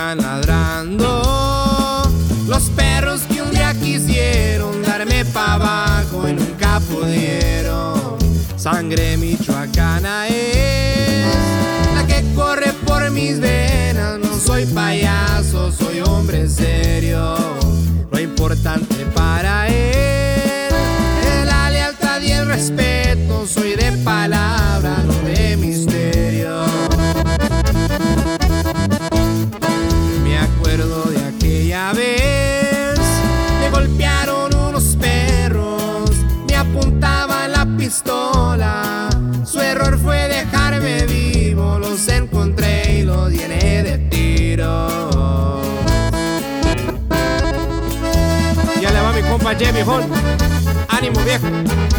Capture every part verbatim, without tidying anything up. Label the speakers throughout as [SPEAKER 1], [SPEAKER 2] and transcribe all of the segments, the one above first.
[SPEAKER 1] están ladrando. Los perros que un día quisieron darme pa' abajo y nunca pudieron. Sangre michoacana es la que corre por mis venas. No soy payaso, soy hombre serio. Lo importante para él es la lealtad y el respeto. Soy de palabra, no de misterio. Me acuerdo de aquella vez, me golpearon unos perros, me apuntaban la pistola. Su error fue dejarme vivo, los encontré y los llené de tiros. Ya le va mi compa Jimmy Hall. Ánimo, viejo.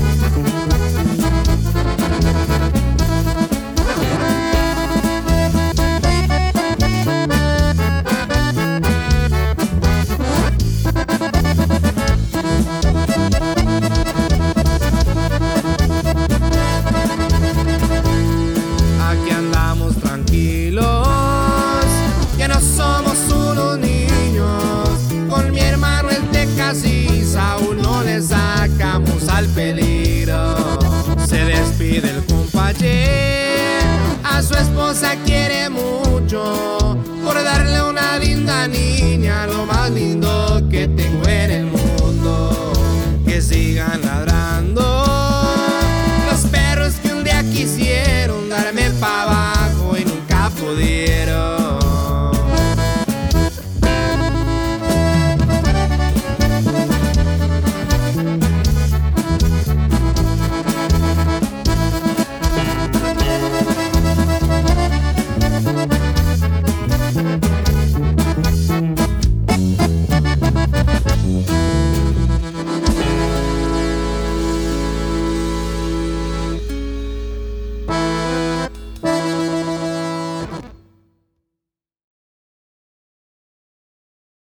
[SPEAKER 1] Aquí andamos tranquilos, ya no somos unos niños. Con mi hermano el Tecasito